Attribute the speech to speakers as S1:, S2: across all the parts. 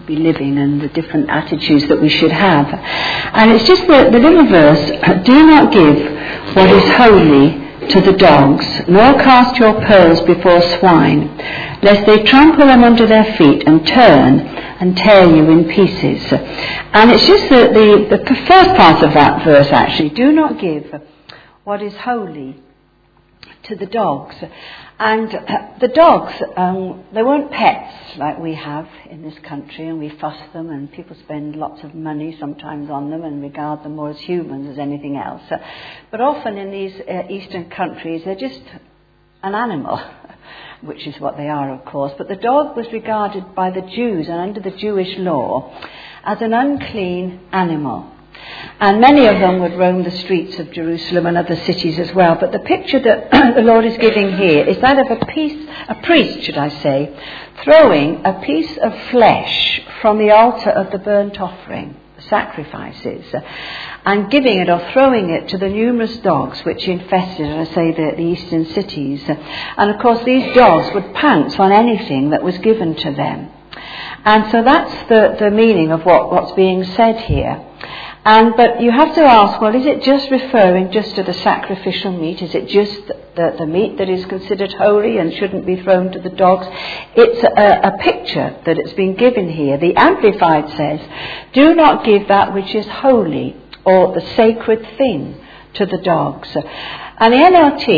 S1: be living and the different attitudes that we should have. And it's just the little verse, do not give what is holy to the dogs, nor cast your pearls before swine, lest they trample them under their feet and turn and tear you in pieces. And it's just the first part of that verse actually, do not give what is holy to the dogs. And the dogs, they weren't pets like we have in this country, and we fuss them and people spend lots of money sometimes on them and regard them more as humans as anything else. But often in these eastern countries they're just an animal, which is what they are of course. But the dog was regarded by the Jews and under the Jewish law as an unclean animal. And many of them would roam the streets of Jerusalem and other cities as well. But the picture that the Lord is giving here is that of a priest, throwing a piece of flesh from the altar of the burnt offering, sacrifices, and giving it or throwing it to the numerous dogs which infested, as I say, the eastern cities. And of course these dogs would pounce on anything that was given to them. And so that's the meaning of what's being said here. But you have to ask, well, is it just referring just to the sacrificial meat? Is it just the meat that is considered holy and shouldn't be thrown to the dogs? It's a picture that it's been given here. The Amplified says, do not give that which is holy or the sacred thing to the dogs. And the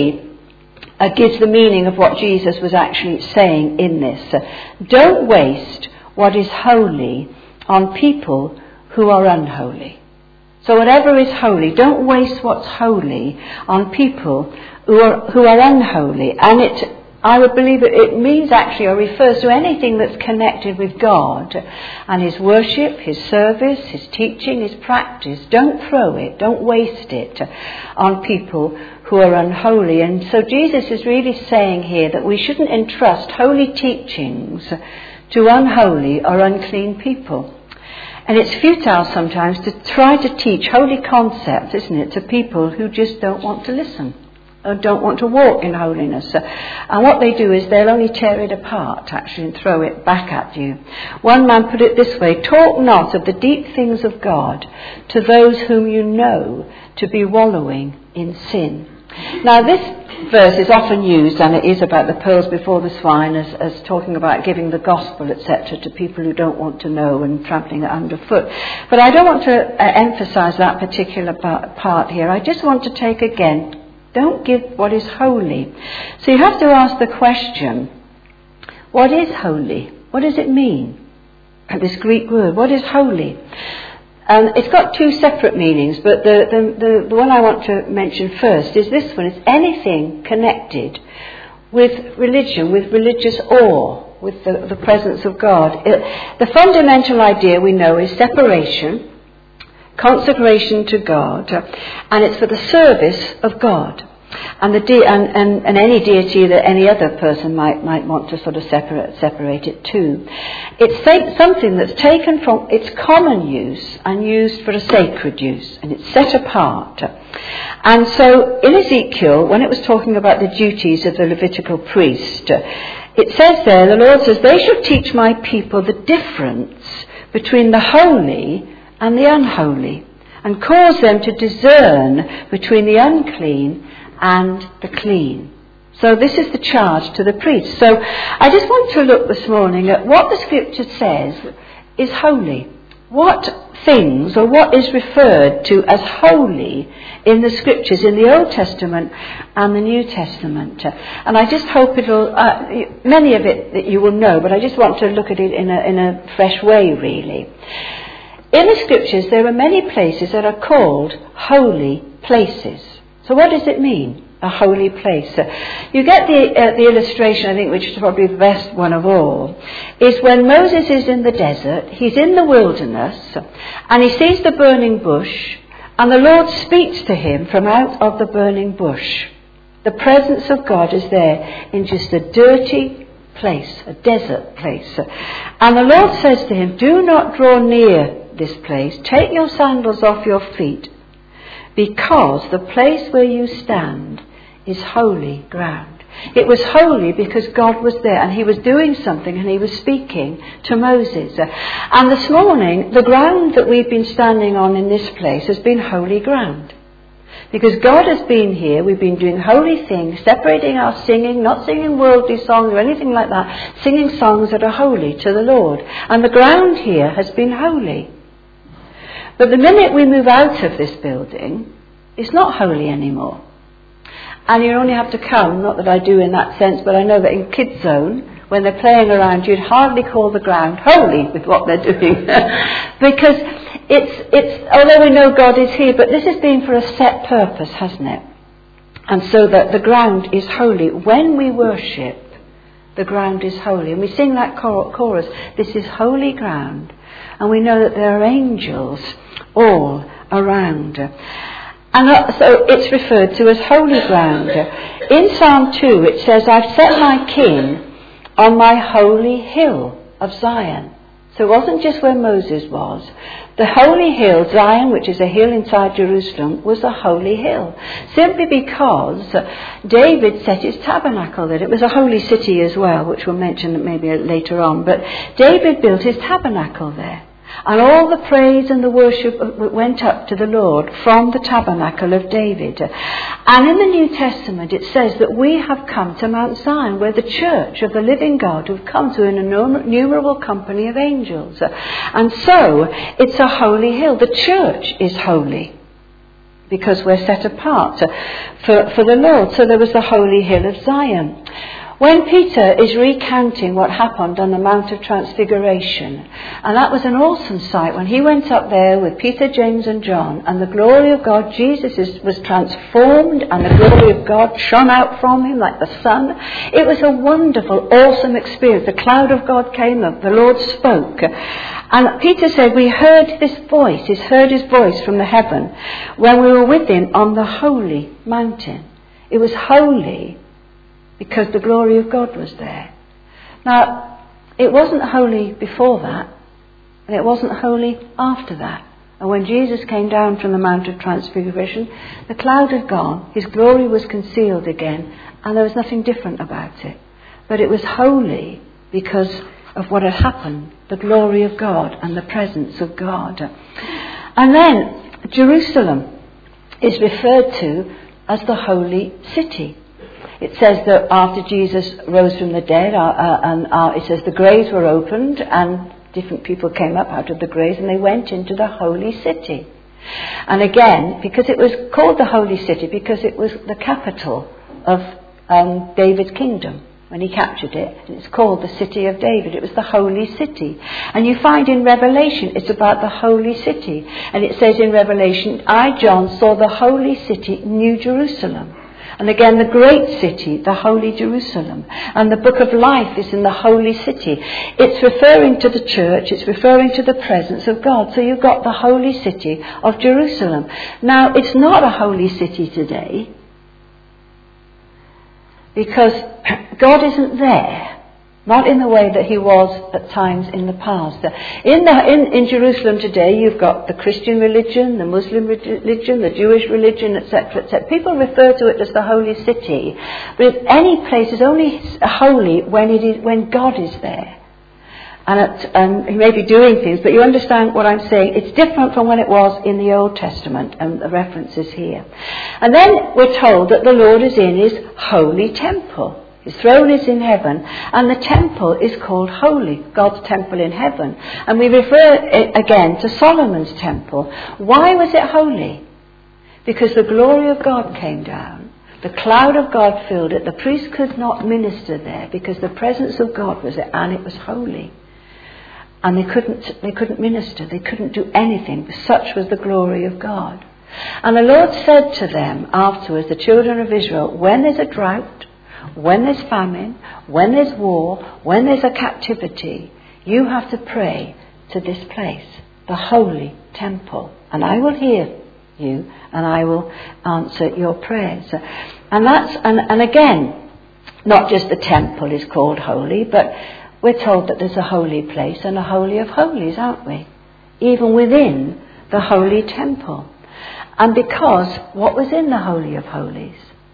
S1: NLT gives the meaning of what Jesus was actually saying in this. Don't waste what is holy on people who are unholy. So whatever is holy, don't waste what's holy on people who are unholy. And I would believe it means actually, or refers to anything that's connected with God and His worship, His service, His teaching, His practice. Don't throw it, don't waste it on people who are unholy. And so Jesus is really saying here that we shouldn't entrust holy teachings to unholy or unclean people. And it's futile sometimes to try to teach holy concepts, isn't it, to people who just don't want to listen or don't want to walk in holiness. And what they do is they'll only tear it apart, actually, and throw it back at you. One man put it this way, talk not of the deep things of God to those whom you know to be wallowing in sin. Now this verse is often used, and it is about the pearls before the swine, as talking about giving the gospel, etc., to people who don't want to know and trampling it underfoot. But I don't want to emphasise that particular part here. I just want to take again, don't give what is holy. So you have to ask the question, what is holy? What does it mean? This Greek word, what is holy? It's got two separate meanings, but the one I want to mention first is this one. It's anything connected with religion, with religious awe, with the presence of God. The fundamental idea we know is separation, consecration to God, and it's for the service of God. And any deity that any other person might want to sort of separate it to. It's something that's taken from its common use and used for a sacred use, and it's set apart. And so in Ezekiel, when it was talking about the duties of the Levitical priest, it says there, the Lord says, they shall teach my people the difference between the holy and the unholy, and cause them to discern between the unclean and the clean. So this is the charge to the priest. So I just want to look this morning at what the scripture says is holy. What things, or what is referred to as holy in the scriptures, in the Old Testament and the New Testament. And I just hope it'll, many of it that you will know, but I just want to look at it in a fresh way, really. In the scriptures there are many places that are called holy places. So what does it mean, a holy place? You get the illustration, I think, which is probably the best one of all, is when Moses is in the desert, he's in the wilderness, and he sees the burning bush, and the Lord speaks to him from out of the burning bush. The presence of God is there in just a dirty place, a desert place. And the Lord says to him, do not draw near this place, take your sandals off your feet, because the place where you stand is holy ground. It was holy because God was there and he was doing something and he was speaking to Moses. And this morning, the ground that we've been standing on in this place has been holy ground. Because God has been here, we've been doing holy things, separating our singing, not singing worldly songs or anything like that, singing songs that are holy to the Lord. And the ground here has been holy. But the minute we move out of this building, it's not holy anymore. And you only have to come, not that I do in that sense, but I know that in Kids Zone, when they're playing around, you'd hardly call the ground holy with what they're doing. Because it's although we know God is here, but this has been for a set purpose, hasn't it? And so that the ground is holy. When we worship, the ground is holy. And we sing that chorus, this is holy ground. And we know that there are angels all around. And so it's referred to as holy ground. In Psalm 2 it says, I've set my king on my holy hill of Zion. So it wasn't just where Moses was. The holy hill, Zion, which is a hill inside Jerusalem, was a holy hill. Simply because David set his tabernacle there. It was a holy city as well, which we'll mention maybe later on. But David built his tabernacle there. And all the praise and the worship went up to the Lord from the tabernacle of David. And in the New Testament it says that we have come to Mount Zion, where the church of the living God who've come to an innumerable company of angels. And so it's a holy hill. The church is holy because we're set apart for the Lord. So there was the holy hill of Zion. When Peter is recounting what happened on the Mount of Transfiguration, and that was an awesome sight when he went up there with Peter, James and John, and the glory of God, Jesus was transformed and the glory of God shone out from him like the sun. It was a wonderful, awesome experience. The cloud of God came up, the Lord spoke. And Peter said, we heard this voice, he heard his voice from the heaven when we were with him on the holy mountain. It was holy because the glory of God was there. Now, it wasn't holy before that, and it wasn't holy after that. And when Jesus came down from the Mount of Transfiguration, the cloud had gone, his glory was concealed again, and there was nothing different about it. But it was holy because of what had happened, the glory of God and the presence of God. And then Jerusalem is referred to as the holy city. It says that after Jesus rose from the dead, it says the graves were opened and different people came up out of the graves and they went into the holy city. And again, because it was called the holy city, because it was the capital of David's kingdom when he captured it. And it's called the city of David. It was the holy city. And you find in Revelation it's about the holy city. And it says in Revelation, I, John, saw the holy city, New Jerusalem. And again, the great city, the holy Jerusalem. And the book of life is in the holy city. It's referring to the church. It's referring to the presence of God. So you've got the holy city of Jerusalem. Now, it's not a holy city today because God isn't there. Not in the way that he was at times in the past. In Jerusalem today, you've got the Christian religion, the Muslim religion, the Jewish religion, etc., etc. People refer to it as the holy city. But any place is only holy when God is there. And he may be doing things, but you understand what I'm saying. It's different from when it was in the Old Testament, and the references here. And then we're told that the Lord is in his holy temple. His throne is in heaven, and the temple is called holy, God's temple in heaven. And we refer again to Solomon's temple. Why was it holy? Because the glory of God came down. The cloud of God filled it. The priest could not minister there because the presence of God was there, and it was holy. And they couldn't minister. They couldn't do anything. Such was the glory of God. And the Lord said to them afterwards, the children of Israel, when there's a drought, when there's famine, when there's war, when there's a captivity, you have to pray to this place, the holy temple. And I will hear you and I will answer your prayers. And again, not just the temple is called holy, but we're told that there's a holy place and a holy of holies, aren't we? Even within the holy temple. And because what was in the holy of holies?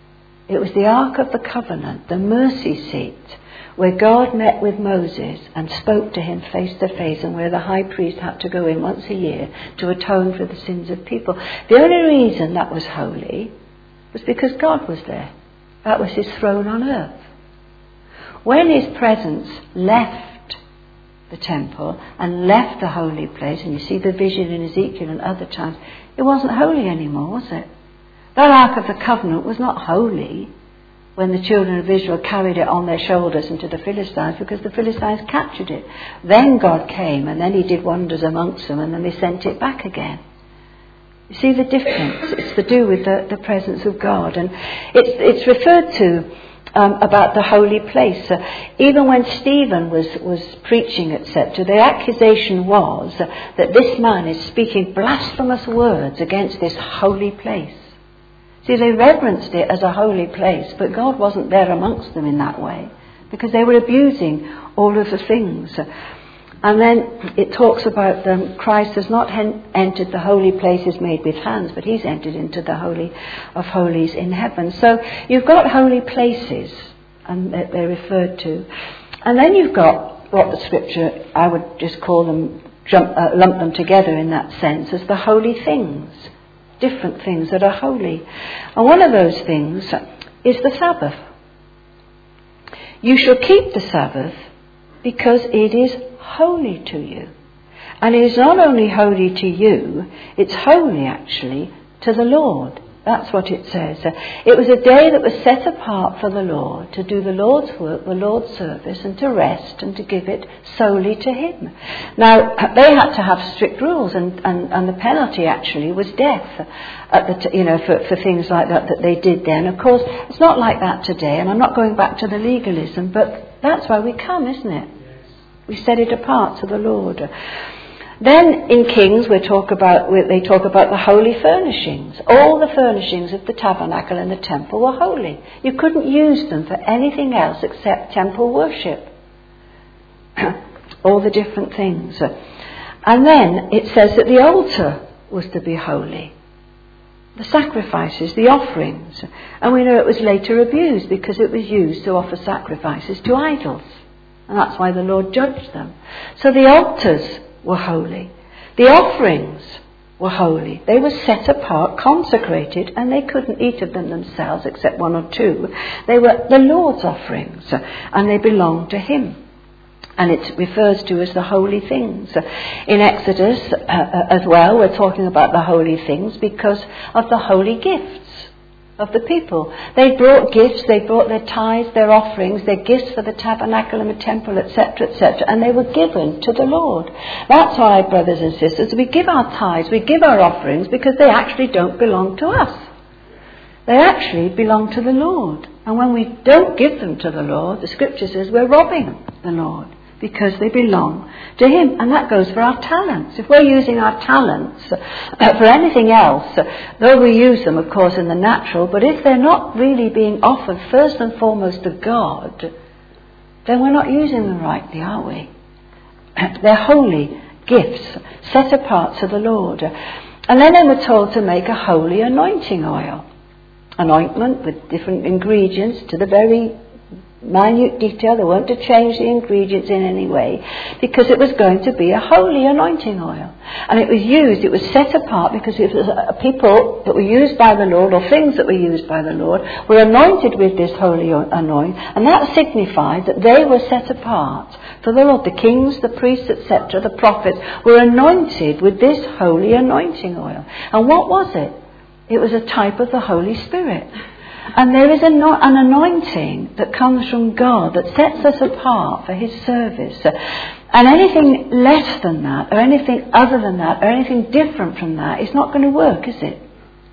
S1: It was the Ark of the Covenant, the mercy seat, where God met with Moses and spoke to him face to face, and where the high priest had to go in once a year to atone for the sins of people. The only reason that was holy was because God was there. That was his throne on earth. When his presence left the temple and left the holy place, and you see the vision in Ezekiel and other times, it wasn't holy anymore, was it? That Ark of the Covenant was not holy when the children of Israel carried it on their shoulders into the Philistines, because the Philistines captured it. Then God came, and then he did wonders amongst them, and then they sent it back again. You see the difference? It's to do with the presence of God. And it's referred to about the holy place. Even when Stephen was preaching, etc., the accusation was that this man is speaking blasphemous words against this holy place. See, they reverenced it as a holy place, but God wasn't there amongst them in that way, because they were abusing all of the things. And then it talks about Christ has not entered the holy places made with hands, but he's entered into the Holy of Holies in heaven. So you've got holy places, and they're referred to. And then you've got what the scripture, I would just call them, lump them together in that sense, as the holy things. Different things that are holy. And one of those things is the Sabbath. You shall keep the Sabbath because it is holy to you. And it is not only holy to you, it's holy actually to the Lord. That's what it says. It was a day that was set apart for the Lord, to do the Lord's work, the Lord's service, and to rest and to give it solely to him. Now, they had to have strict rules, and the penalty actually was death for things like that they did then. Of course, it's not like that today, and I'm not going back to the legalism, but that's why we come, isn't it? We set it apart to the Lord. Then in Kings they talk about the holy furnishings. All the furnishings of the tabernacle and the temple were holy. You couldn't use them for anything else except temple worship. All the different things. And then it says that the altar was to be holy. The sacrifices, the offerings. And we know it was later abused because it was used to offer sacrifices to idols. And that's why the Lord judged them. So the altars were holy. The offerings were holy. They were set apart, consecrated, and they couldn't eat of them themselves except one or two. They were the Lord's offerings, and they belonged to him. And it refers to as the holy things. In Exodus as well, we're talking about the holy things because of the holy gifts of the people. They brought gifts, they brought their tithes, their offerings, their gifts for the tabernacle and the temple, etc., and they were given to the Lord. That's why, brothers and sisters, we give our tithes, we give our offerings, because they actually don't belong to us. They actually belong to the Lord. And when we don't give them to the Lord, the scripture says we're robbing the Lord, because they belong to him. And that goes for our talents. If we're using our talents for anything else, though we use them, of course, in the natural, but if they're not really being offered first and foremost to God, then we're not using them rightly, are we? They're holy gifts, set apart to the Lord. And then they were told to make a holy anointing oil. An ointment with different ingredients to the very minute detail. They weren't to change the ingredients in any way, because it was going to be a holy anointing oil. And it was set apart because it was people that were used by the Lord, or things that were used by the Lord, were anointed with this holy anointing, and that signified that they were set apart for the Lord. The kings, the priests, etc., the prophets were anointed with this holy anointing oil. And what was it? It was a type of the Holy Spirit. And there is an anointing that comes from God that sets us apart for his service. And anything less than that, or anything other than that, or anything different from that, is not going to work, is it?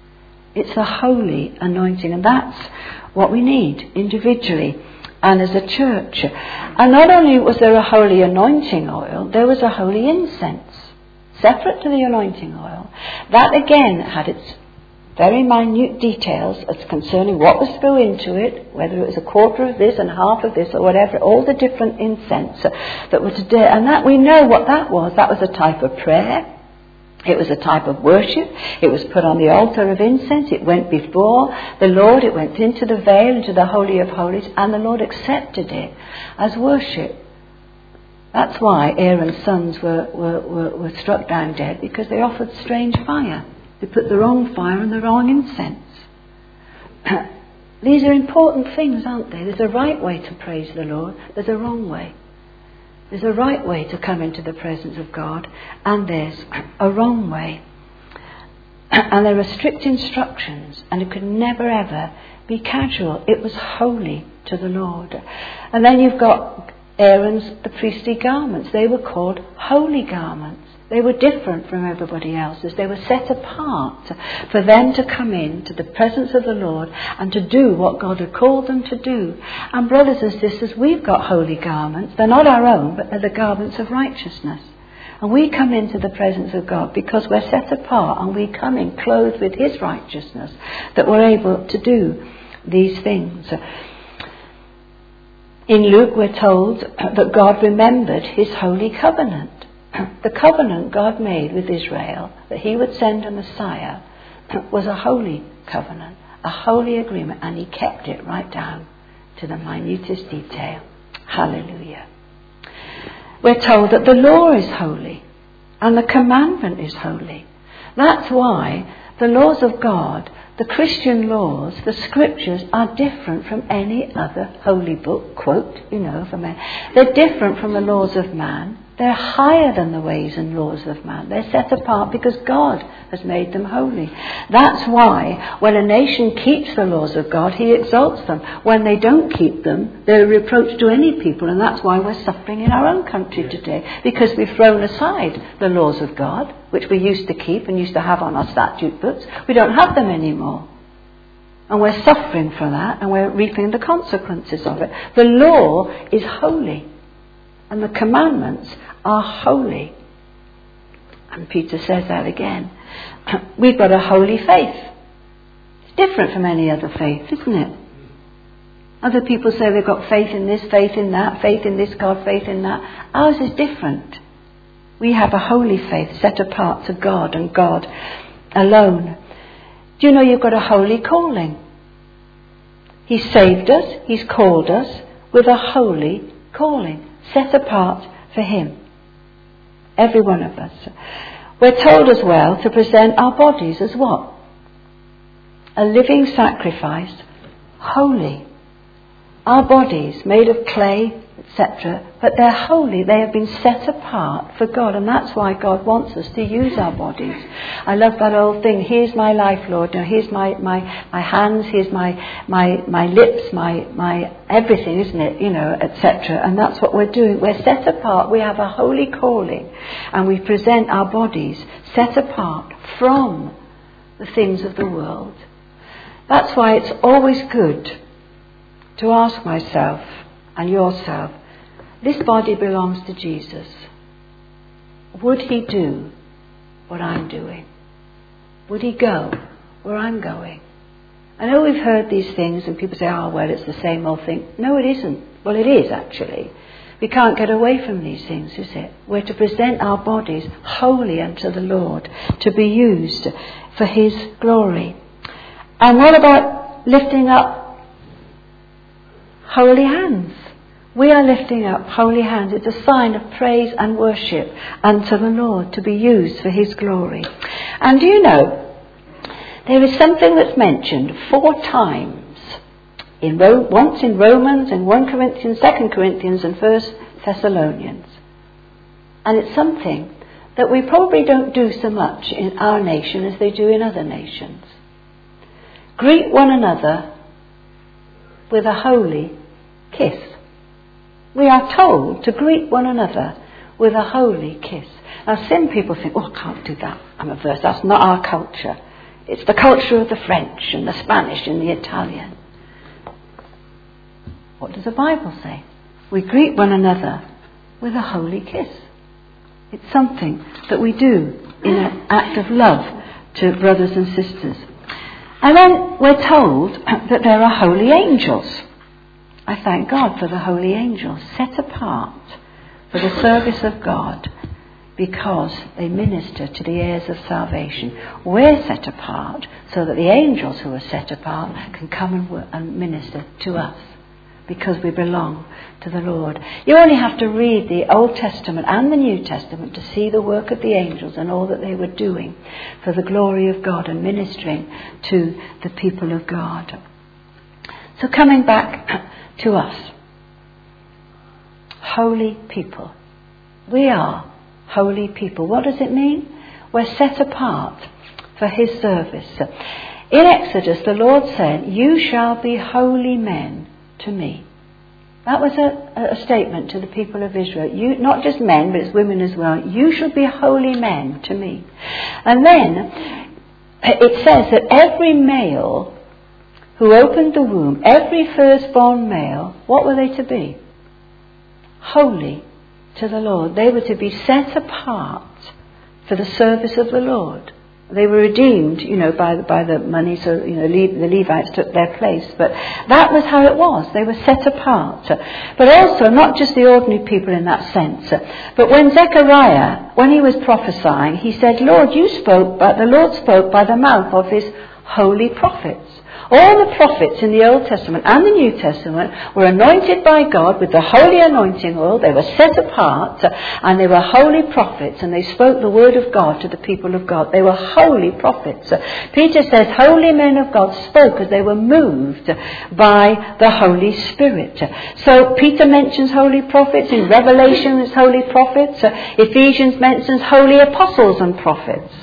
S1: It's a holy anointing, and that's what we need individually and as a church. And not only was there a holy anointing oil, there was a holy incense, separate to the anointing oil. That again had its very minute details as concerning what was to go into it, whether it was a quarter of this and half of this or whatever, all the different incense that were to do. And that we know what that was. That was a type of prayer. It was a type of worship. It was put on the altar of incense. It went before the Lord. It went into the veil, into the Holy of Holies, and the Lord accepted it as worship. That's why Aaron's sons were struck down dead, because they offered strange fire. They put the wrong fire and the wrong incense. These are important things, aren't they? There's a right way to praise the Lord. There's a wrong way. There's a right way to come into the presence of God, and there's a wrong way. And there are strict instructions, and it could never ever be casual. It was holy to the Lord. And then you've got Aaron's, the priestly garments. They were called holy garments. They were different from everybody else's. They were set apart for them to come in to the presence of the Lord and to do what God had called them to do. And brothers and sisters, we've got holy garments. They're not our own, but they're the garments of righteousness. And we come into the presence of God because we're set apart, and we come in clothed with His righteousness, that we're able to do these things. In Luke, we're told that God remembered His holy covenant. The covenant God made with Israel, that He would send a Messiah, was a holy covenant, a holy agreement, and He kept it right down to the minutest detail. Hallelujah. We're told that the law is holy and the commandment is holy. That's why the laws of God, the Christian laws, the scriptures, are different from any other holy book, quote, from it. They're different from the laws of man. They're higher than the ways and laws of man. They're set apart because God has made them holy. That's why when a nation keeps the laws of God, He exalts them. When they don't keep them, they're a reproach to any people. And that's why we're suffering in our own country today, because we've thrown aside the laws of God, which we used to keep and used to have on our statute books. We don't have them anymore. And we're suffering for that, and we're reaping the consequences of it. The law is holy, and the commandments are holy. And Peter says that again. We've got a holy faith. It's different from any other faith, isn't it? Other people say they've got faith in this, faith in that, faith in this God, faith in that. Ours is different. We have a holy faith set apart to God and God alone. Do you know you've got a holy calling? He saved us, He's called us with a holy calling, set apart for Him. Every one of us. We're told as well to present our bodies as what? A living sacrifice, holy. Our bodies made of clay, etc., but they're holy. They have been set apart for God, and that's why God wants us to use our bodies. I love that old thing, here's my life, Lord. Now here's my hands, here's my lips, my everything, isn't it? Etc. And that's what we're doing. We're set apart. We have a holy calling, and we present our bodies set apart from the things of the world. That's why it's always good to ask myself and yourself, this body belongs to Jesus. Would He do what I'm doing? Would He go where I'm going? I know we've heard these things and people say, well, it's the same old thing. No, it isn't. Well, it is actually. We can't get away from these things, is it? We're to present our bodies wholly unto the Lord, to be used for His glory. And what about lifting up holy hands? We are lifting up holy hands. It's a sign of praise and worship unto the Lord, to be used for His glory. And do you know, there is something that's mentioned 4 times. Once in Romans, in 1 Corinthians, 2 Corinthians and 1 Thessalonians. And it's something that we probably don't do so much in our nation as they do in other nations. Greet one another with a holy kiss. We are told to greet one another with a holy kiss. Now some people think, I can't do that. I'm averse. That's not our culture. It's the culture of the French and the Spanish and the Italian. What does the Bible say? We greet one another with a holy kiss. It's something that we do in an act of love to brothers and sisters. And then we're told that there are holy angels. I thank God for the holy angels set apart for the service of God, because they minister to the heirs of salvation. We're set apart so that the angels who are set apart can come and minister to us, because we belong to the Lord. You only have to read the Old Testament and the New Testament to see the work of the angels and all that they were doing for the glory of God and ministering to the people of God. So coming back to us, holy people. We are holy people. What does it mean? We're set apart for his service. In Exodus, the Lord said, "You shall be holy men to me." That was a statement to the people of Israel. You, not just men, but it's women as well. You shall be holy men to me. And then it says that every male who opened the womb, every firstborn male, what were they to be? Holy to the Lord. They were to be set apart for the service of the Lord. They were redeemed, by the money, so, the Levites took their place. But that was how it was. They were set apart. But also, not just the ordinary people in that sense. But when Zechariah, when he was prophesying, he said, the Lord spoke by the mouth of his holy prophets. All the prophets in the Old Testament and the New Testament were anointed by God with the holy anointing oil. They were set apart and they were holy prophets, and they spoke the word of God to the people of God. They were holy prophets. Peter says holy men of God spoke as they were moved by the Holy Spirit. So Peter mentions holy prophets. In Revelation it's holy prophets. Ephesians mentions holy apostles and prophets.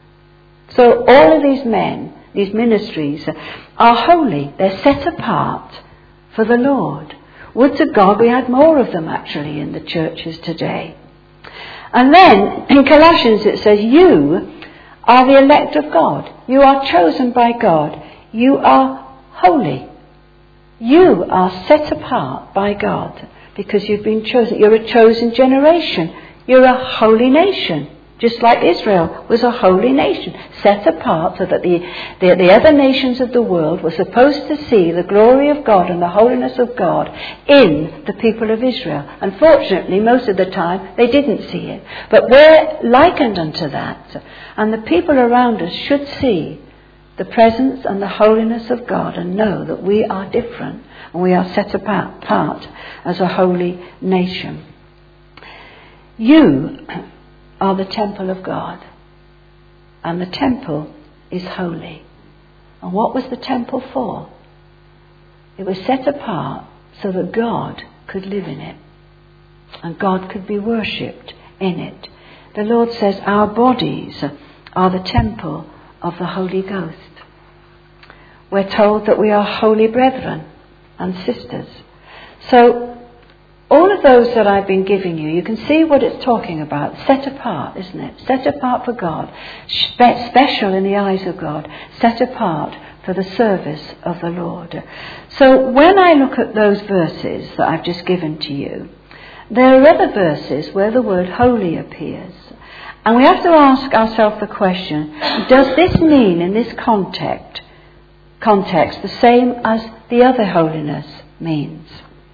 S1: So all of these men, these ministries, are holy. They're set apart for the Lord. Would to God we had more of them actually in the churches today. And then in Colossians it says, you are the elect of God. You are chosen by God. You are holy. You are set apart by God because you've been chosen. You're a chosen generation. You're a holy nation. Just like Israel was a holy nation, set apart so that the other nations of the world were supposed to see the glory of God and the holiness of God in the people of Israel. Unfortunately, most of the time, they didn't see it. But we're likened unto that. And the people around us should see the presence and the holiness of God and know that we are different and we are set apart as a holy nation. You are the temple of God, and the temple is holy. And what was the temple for? It was set apart so that God could live in it and God could be worshipped in it. The Lord says our bodies are the temple of the Holy Ghost. We're told that we are holy brethren and sisters. So all of those that I've been giving you can see what it's talking about. Set apart, isn't it? Set apart for God. Special in the eyes of God. Set apart for the service of the Lord. So when I look at those verses that I've just given to you, there are other verses where the word holy appears. And we have to ask ourselves the question, does this mean in this context the same as the other holiness means?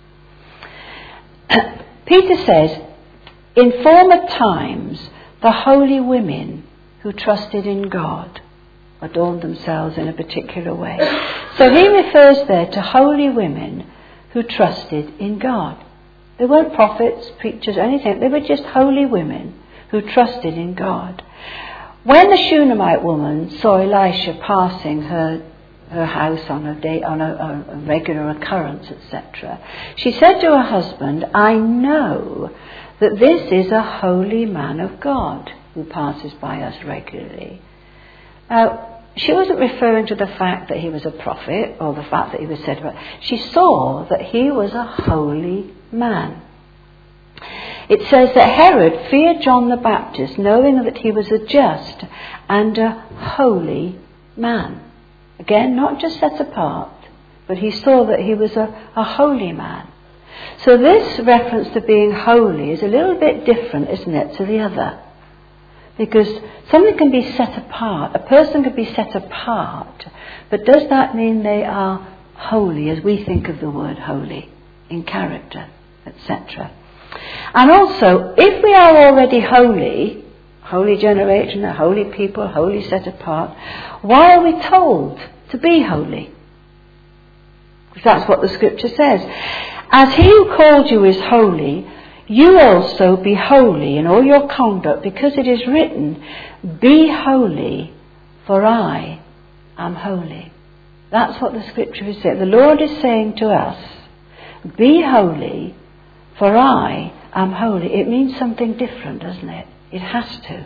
S1: Peter says, in former times, the holy women who trusted in God adorned themselves in a particular way. So he refers there to holy women who trusted in God. They weren't prophets, preachers, anything. They were just holy women who trusted in God. When the Shunammite woman saw Elisha passing her house on a regular occurrence, etc., she said to her husband, I know that this is a holy man of God who passes by us regularly. Now, she wasn't referring to the fact that he was a prophet or the fact that he was said about. She saw that he was a holy man. It says that Herod feared John the Baptist, knowing that he was a just and a holy man. Again, not just set apart, but he saw that he was a holy man. So this reference to being holy is a little bit different, isn't it, to the other? Because something can be set apart, a person can be set apart, but does that mean they are holy as we think of the word holy, in character, etc.? And also, if we are already holy, holy generation, a holy people, holy set apart, why are we told to be holy? Because that's what the scripture says. As he who called you is holy, you also be holy in all your conduct, because it is written, be holy, for I am holy. That's what the scripture is saying. The Lord is saying to us, be holy, for I am holy. It means something different, doesn't it? It has to.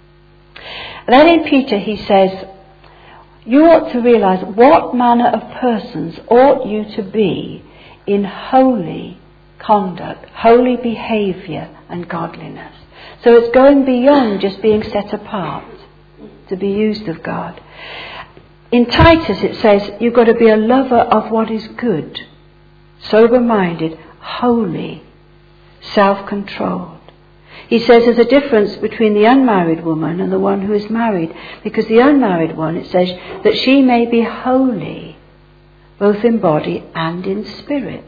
S1: Then in Peter he says, you ought to realize what manner of persons ought you to be in holy conduct, holy behaviour and godliness. So it's going beyond just being set apart to be used of God. In Titus it says you've got to be a lover of what is good, sober-minded, holy, self-controlled. He says there's a difference between the unmarried woman and the one who is married, because the unmarried one, it says that she may be holy, both in body and in spirit.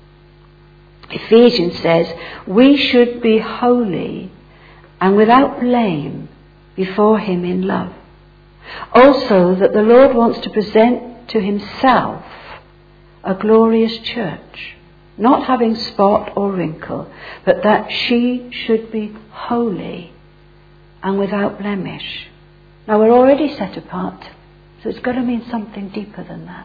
S1: Ephesians says we should be holy and without blame before him in love. Also that the Lord wants to present to himself a glorious church, not having spot or wrinkle, but that she should be holy and without blemish. Now we're already set apart, so it's got to mean something deeper than that.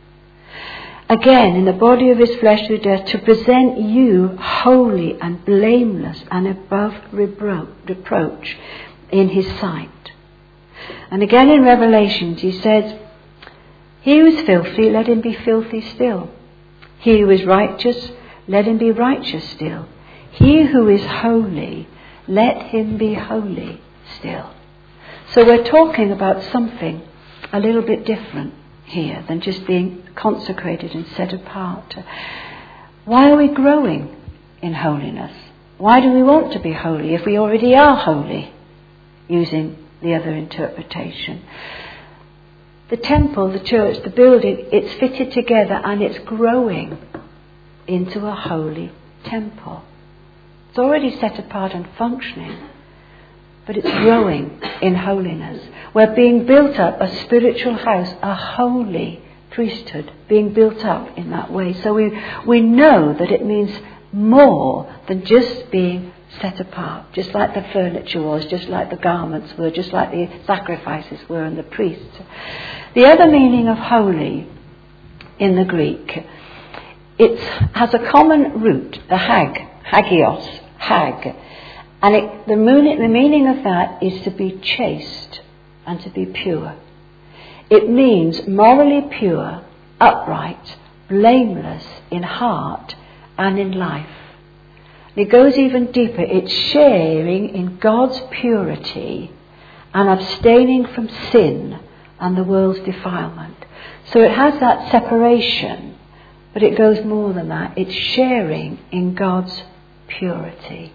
S1: Again, in the body of his flesh through death, to present you holy and blameless and above reproach in his sight. And again in Revelations he says, he who is filthy, let him be filthy still. He who is righteous, let him be righteous still. He who is holy, let him be holy still. So we're talking about something a little bit different here than just being consecrated and set apart. Why are we growing in holiness? Why do we want to be holy if we already are holy? Using the other interpretation. The temple, the church, the building, it's fitted together and it's growing into a holy temple. It's already set apart and functioning, but it's growing in holiness. We're being built up, a spiritual house, a holy priesthood, being built up in that way. So we know that it means more than just being set apart, just like the furniture was, just like the garments were, just like the sacrifices were and the priests. The other meaning of holy in the Greek, it has a common root, the hagios, hag. And the meaning of that is to be chaste and to be pure. It means morally pure, upright, blameless in heart and in life. It goes even deeper. It's sharing in God's purity and abstaining from sin and the world's defilement. So it has that separation, but it goes more than that. It's sharing in God's purity.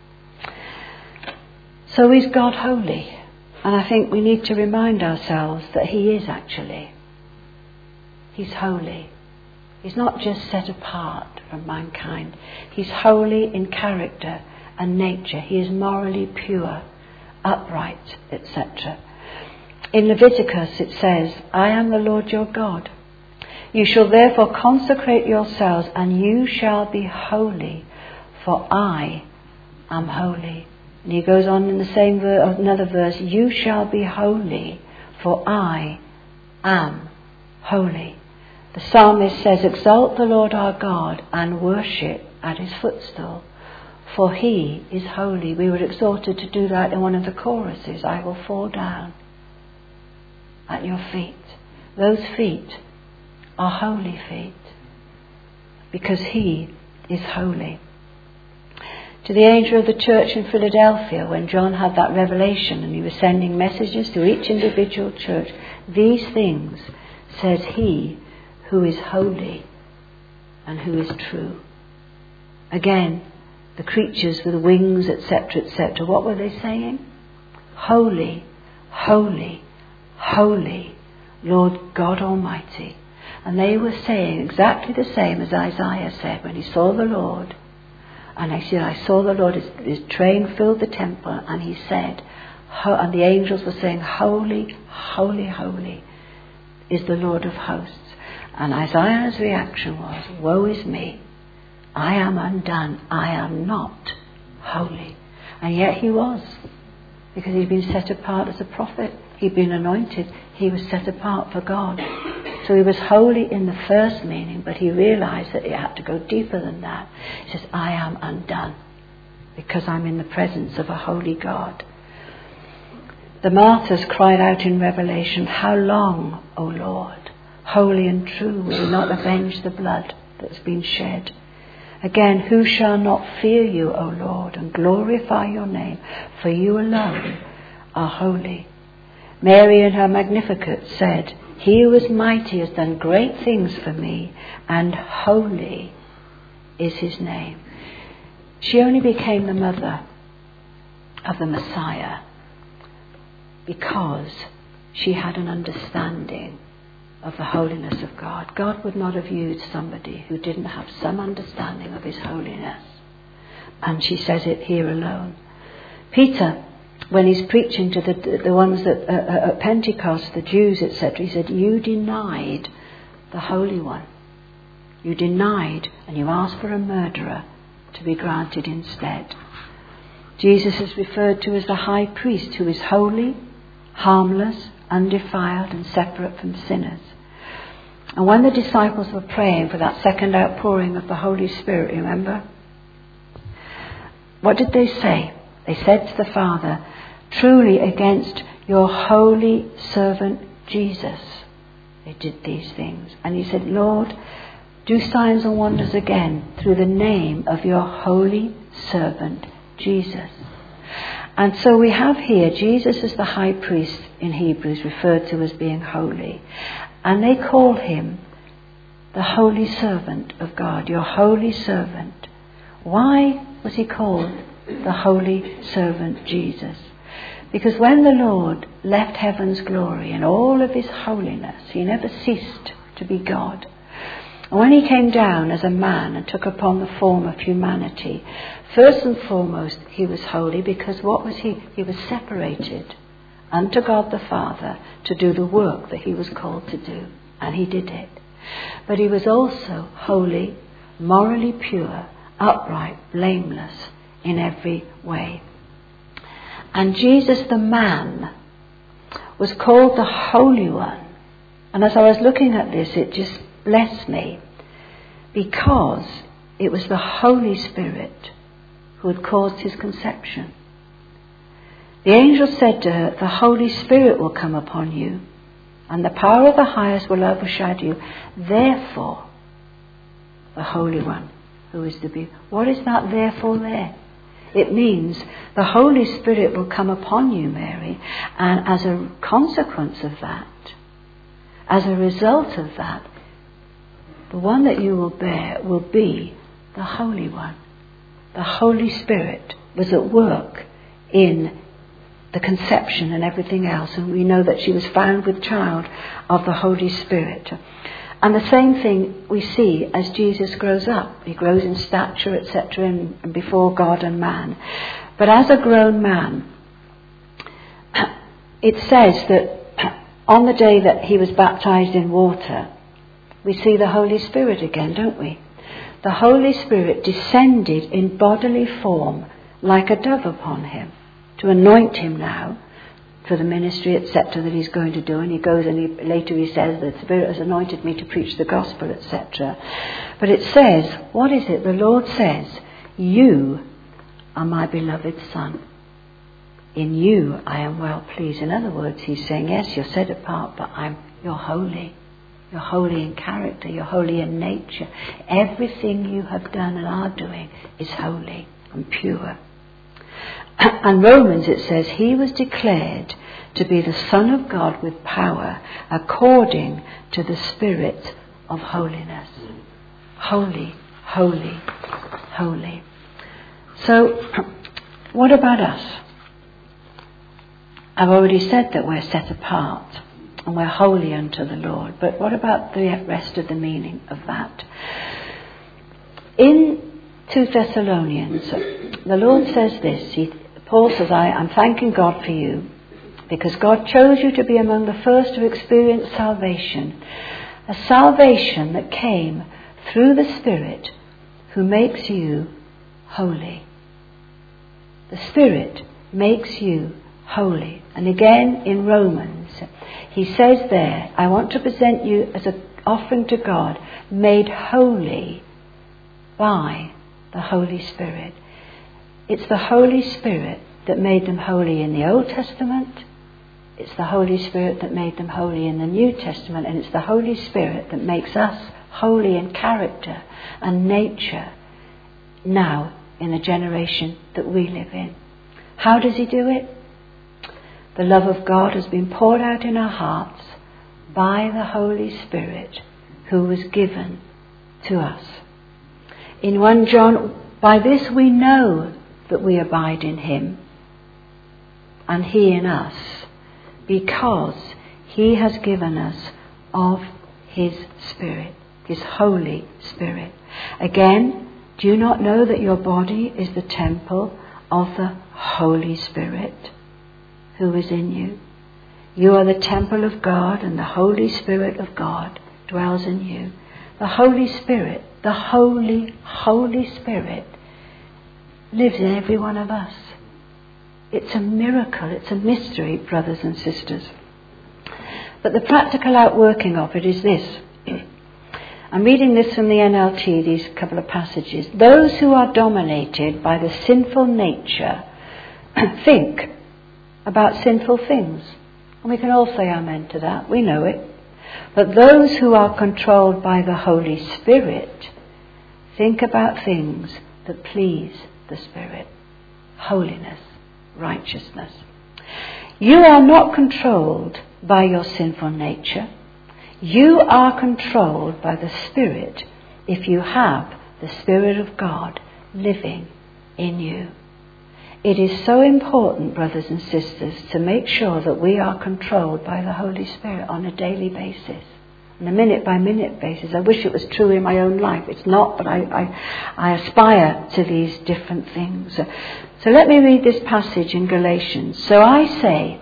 S1: So is God holy? And I think we need to remind ourselves that he is actually. He's holy. He's not just set apart from mankind. He's holy in character and nature. He is morally pure, upright, etc. In Leviticus it says, I am the Lord your God. You shall therefore consecrate yourselves, and you shall be holy, for I am holy. And he goes on in the same another verse, you shall be holy, for I am holy. The psalmist says, exalt the Lord our God and worship at his footstool, for he is holy. We were exhorted to do that in one of the choruses. I will fall down at your feet. Those feet are holy feet because he is holy. To the angel of the church in Philadelphia, when John had that revelation and he was sending messages to each individual church, these things says he who is holy and who is true. Again, the creatures with wings, etc., etc., what were they saying? Holy, holy, holy, Lord God Almighty. And they were saying exactly the same as Isaiah said when he saw the Lord And I saw the Lord, his train filled the temple, and he said, and the angels were saying, holy, holy, holy is the Lord of hosts. And Isaiah's reaction was, woe is me, I am undone, I am not holy. And yet he was, because he'd been set apart as a prophet, he'd been anointed, he was set apart for God. So he was holy in the first meaning, but he realized that it had to go deeper than that. He says, I am undone, because I'm in the presence of a holy God. The martyrs cried out in Revelation, how long, O Lord, holy and true, will you not avenge the blood that's been shed? Again, who shall not fear you, O Lord, and glorify your name? For you alone are holy. Mary in her Magnificat said, he who is mighty has done great things for me, and holy is his name. She only became the mother of the Messiah because she had an understanding of the holiness of God. God would not have used somebody who didn't have some understanding of his holiness. And she says it here alone. Peter, when he's preaching to the ones that at Pentecost, the Jews, etc., he said, you denied the Holy One. You denied, and you asked for a murderer to be granted instead. Jesus is referred to as the high priest, who is holy, harmless, undefiled, and separate from sinners. And when the disciples were praying for that second outpouring of the Holy Spirit, remember? What did they say? They said to the Father, truly against your holy servant Jesus they did these things. And he said, Lord, do signs and wonders again through the name of your holy servant Jesus. And so we have here Jesus as the high priest in Hebrews, referred to as being holy. And they call him the holy servant of God, your holy servant. Why was he called the holy servant Jesus? Because when the Lord left heaven's glory and all of his holiness, he never ceased to be God. And when he came down as a man and took upon the form of humanity, first and foremost he was holy, because what was he? He was separated unto God the Father to do the work that he was called to do. And he did it. But he was also holy, morally pure, upright, blameless in every way. And Jesus the man was called the Holy One. And as I was looking at this, it just blessed me, because it was the Holy Spirit who had caused his conception. The angel said to her, the Holy Spirit will come upon you, and the power of the highest will overshadow you. Therefore, the Holy One who is to be. What is that therefore there? It means the Holy Spirit will come upon you, Mary, and as a consequence of that, as a result of that, the one that you will bear will be the Holy One. The Holy Spirit was at work in the conception and everything else, and we know that she was found with child of the Holy Spirit. And the same thing we see as Jesus grows up. He grows in stature, etc., and before God and man. But as a grown man, it says that on the day that he was baptized in water, we see the Holy Spirit again, don't we? The Holy Spirit descended in bodily form like a dove upon him to anoint him now for the ministry, etc., that he's going to do. And he goes and later he says, the Spirit has anointed me to preach the gospel, etc. But it says, what is it? The Lord says, you are my beloved Son. In you I am well pleased. In other words, he's saying, yes, you're set apart, but you're holy. You're holy in character. You're holy in nature. Everything you have done and are doing is holy and pure. And Romans, it says, he was declared to be the Son of God with power according to the Spirit of holiness. Holy, holy, holy. So, what about us? I've already said that we're set apart and we're holy unto the Lord. But what about the rest of the meaning of that? In 2 Thessalonians. The Lord says this. Paul says, I'm thanking God for you because God chose you to be among the first to experience salvation. A salvation that came through the Spirit who makes you holy. The Spirit makes you holy. And again in Romans, he says there, I want to present you as an offering to God, made holy by the Holy Spirit. It's the Holy Spirit that made them holy in the Old Testament. It's the Holy Spirit that made them holy in the New Testament. And it's the Holy Spirit that makes us holy in character and nature now in the generation that we live in. How does he do it? The love of God has been poured out in our hearts by the Holy Spirit who was given to us. In 1 John, by this we know that we abide in him and he in us, because he has given us of his Spirit, his Holy Spirit. Again, do you not know that your body is the temple of the Holy Spirit who is in you? You are the temple of God, and the Holy Spirit of God dwells in you. The Holy Spirit, the Holy Spirit lives in every one of us. It's a miracle, it's a mystery, brothers and sisters. But the practical outworking of it is this. I'm reading this from the NLT, these couple of passages. Those who are dominated by the sinful nature think about sinful things. And we can all say amen to that. We know it. But those who are controlled by the Holy Spirit think about things that please the Spirit. Holiness, righteousness. You are not controlled by your sinful nature. You are controlled by the Spirit if you have the Spirit of God living in you. It is so important, brothers and sisters, to make sure that we are controlled by the Holy Spirit on a daily basis, on a minute-by-minute basis. I wish it was true in my own life. It's not, but I aspire to these different things. So let me read this passage in Galatians. So I say,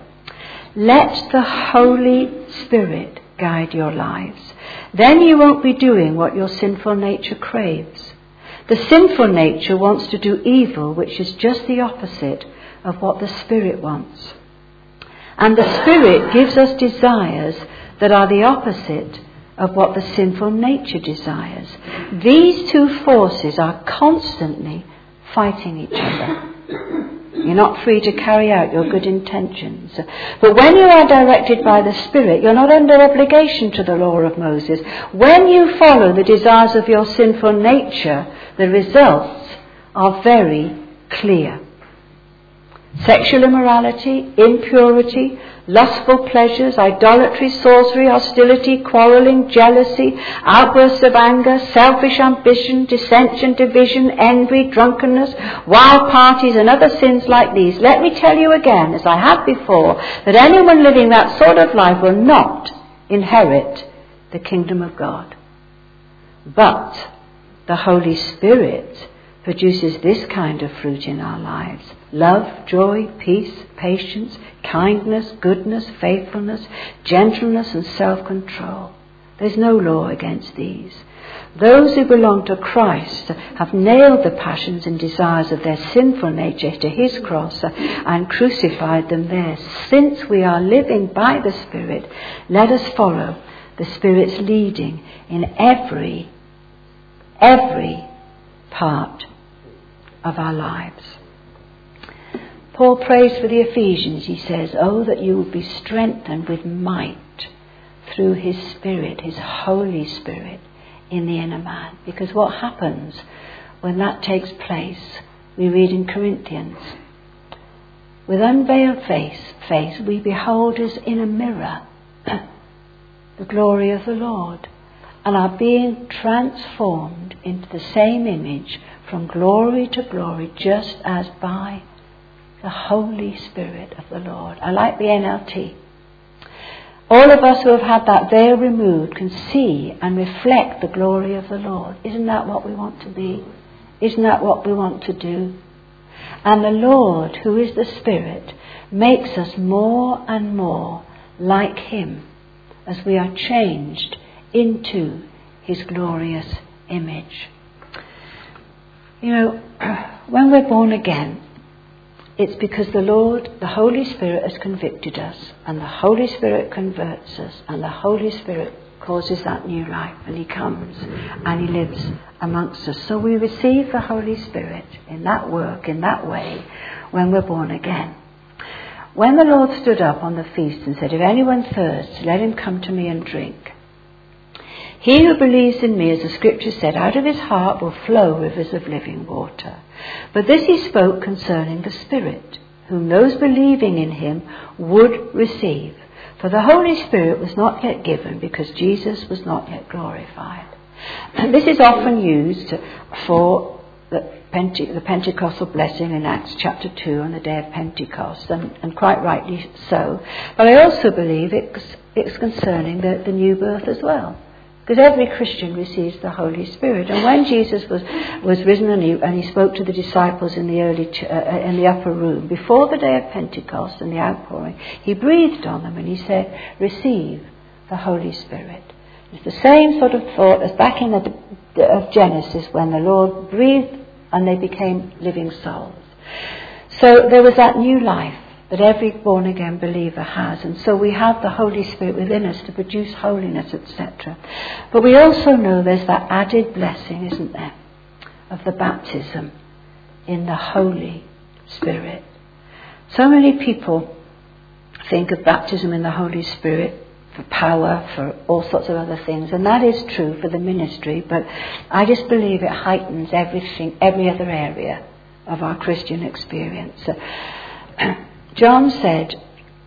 S1: let the Holy Spirit guide your lives. Then you won't be doing what your sinful nature craves. The sinful nature wants to do evil, which is just the opposite of what the Spirit wants. And the Spirit gives us desires that are the opposite of what the sinful nature desires. These two forces are constantly fighting each other. You're not free to carry out your good intentions. But when you are directed by the Spirit, you're not under obligation to the law of Moses. When you follow the desires of your sinful nature, the results are very clear. Sexual immorality, impurity, lustful pleasures, idolatry, sorcery, hostility, quarreling, jealousy, outbursts of anger, selfish ambition, dissension, division, envy, drunkenness, wild parties and other sins like these. Let me tell you again, as I have before, that anyone living that sort of life will not inherit the kingdom of God. But the Holy Spirit produces this kind of fruit in our lives: love, joy, peace, patience, kindness, goodness, faithfulness, gentleness and self-control. There's no law against these. Those who belong to Christ have nailed the passions and desires of their sinful nature to his cross and crucified them there. Since we are living by the Spirit, let us follow the Spirit's leading in every part of our lives. Paul prays for the Ephesians. He says, oh, that you would be strengthened with might through his Spirit, his Holy Spirit in the inner man. Because what happens when that takes place, we read in Corinthians, with unveiled face we behold as in a mirror the glory of the Lord, and are being transformed into the same image from glory to glory, just as by the Holy Spirit of the Lord. I like the NLT. All of us who have had that veil removed can see and reflect the glory of the Lord. Isn't that what we want to be? Isn't that what we want to do? And the Lord, who is the Spirit, makes us more and more like him as we are changed into his glorious image. You know, when we're born again, it's because the Lord, the Holy Spirit, has convicted us, and the Holy Spirit converts us, and the Holy Spirit causes that new life, and he comes and he lives amongst us. So we receive the Holy Spirit in that work, in that way, when we're born again. When the Lord stood up on the feast and said, "If anyone thirsts, let him come to me and drink. He who believes in me, as the scripture said, out of his heart will flow rivers of living water." But this he spoke concerning the Spirit, whom those believing in him would receive. For the Holy Spirit was not yet given, because Jesus was not yet glorified. And this is often used for the Pentecostal blessing in Acts chapter 2 on the day of Pentecost, and quite rightly so. But I also believe it's concerning the new birth as well. Because every Christian receives the Holy Spirit. And when Jesus was risen and he spoke to the disciples in the upper room, before the day of Pentecost and the outpouring, he breathed on them and he said, "Receive the Holy Spirit." It's the same sort of thought as back in of Genesis, when the Lord breathed and they became living souls. So there was that new life that every born-again believer has. And so we have the Holy Spirit within us to produce holiness, etc. But we also know there's that added blessing, isn't there, of the baptism in the Holy Spirit. So many people think of baptism in the Holy Spirit for power, for all sorts of other things, and that is true for the ministry, but I just believe it heightens everything, every other area of our Christian experience. John said,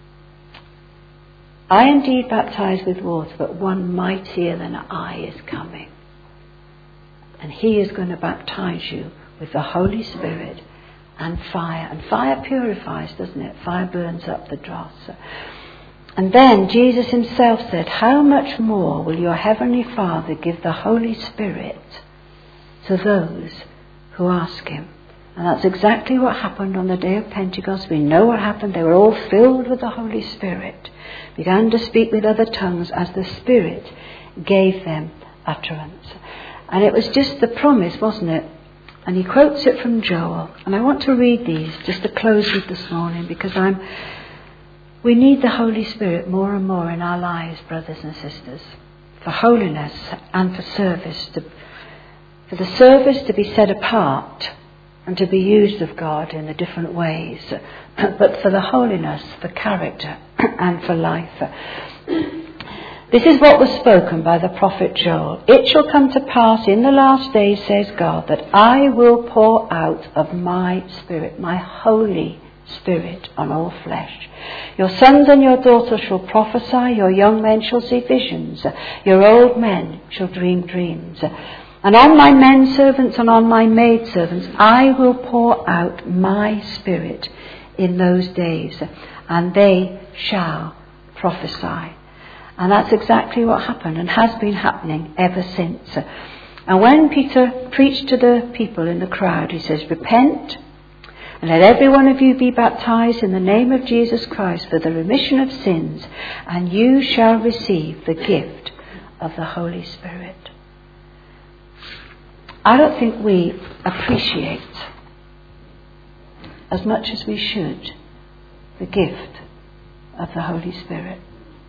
S1: "I indeed baptize with water, but one mightier than I is coming. And he is going to baptize you with the Holy Spirit and fire." And fire purifies, doesn't it? Fire burns up the dross. And then Jesus himself said, "How much more will your heavenly Father give the Holy Spirit to those who ask him?" And that's exactly what happened on the day of Pentecost. We know what happened. They were all filled with the Holy Spirit, began to speak with other tongues as the Spirit gave them utterance. And it was just the promise, wasn't it? And he quotes it from Joel. And I want to read these just to close with this morning, because we need the Holy Spirit more and more in our lives, brothers and sisters, for holiness and for service, for the service to be set apart and to be used of God in the different ways, but for the holiness, for character, and for life. This is what was spoken by the prophet Joel. "It shall come to pass in the last days, says God, that I will pour out of my Spirit, my Holy Spirit, on all flesh. Your sons and your daughters shall prophesy, your young men shall see visions, your old men shall dream dreams. And on my men servants and on my maid servants I will pour out my Spirit in those days, and they shall prophesy." And that's exactly what happened and has been happening ever since. And when Peter preached to the people in the crowd, he says, "Repent, and let every one of you be baptized in the name of Jesus Christ for the remission of sins, and you shall receive the gift of the Holy Spirit." I don't think we appreciate as much as we should the gift of the Holy Spirit.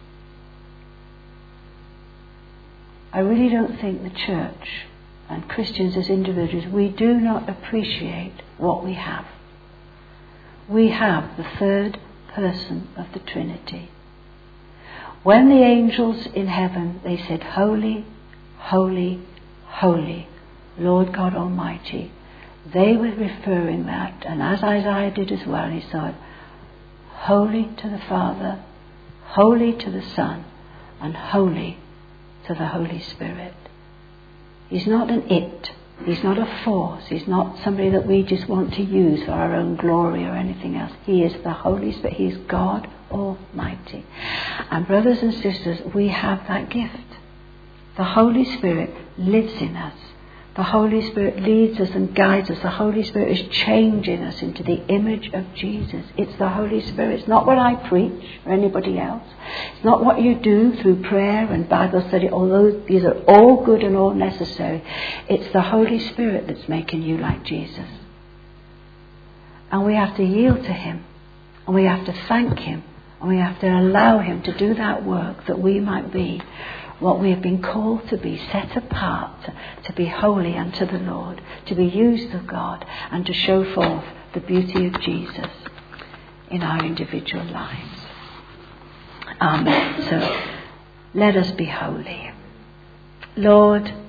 S1: I really don't think the church and Christians as individuals, we do not appreciate what we have. We have the third person of the Trinity. When the angels in heaven, they said, "Holy, holy, holy, Lord God Almighty," they were referring that, and as Isaiah did as well, he said, "Holy to the Father, holy to the Son, and holy to the Holy Spirit." He's not an it. He's not a force. He's not somebody that we just want to use for our own glory or anything else. He is the Holy Spirit. He is God Almighty. And brothers and sisters, we have that gift. The Holy Spirit lives in us. The Holy Spirit leads us and guides us. The Holy Spirit is changing us into the image of Jesus. It's the Holy Spirit. It's not what I preach or anybody else. It's not what you do through prayer and Bible study, although these are all good and all necessary. It's the Holy Spirit that's making you like Jesus. And we have to yield to him. And we have to thank him. And we have to allow him to do that work that we might be what we have been called to be, set apart, to be holy unto the Lord, to be used of God, and to show forth the beauty of Jesus in our individual lives. Amen. So let us be holy. Lord,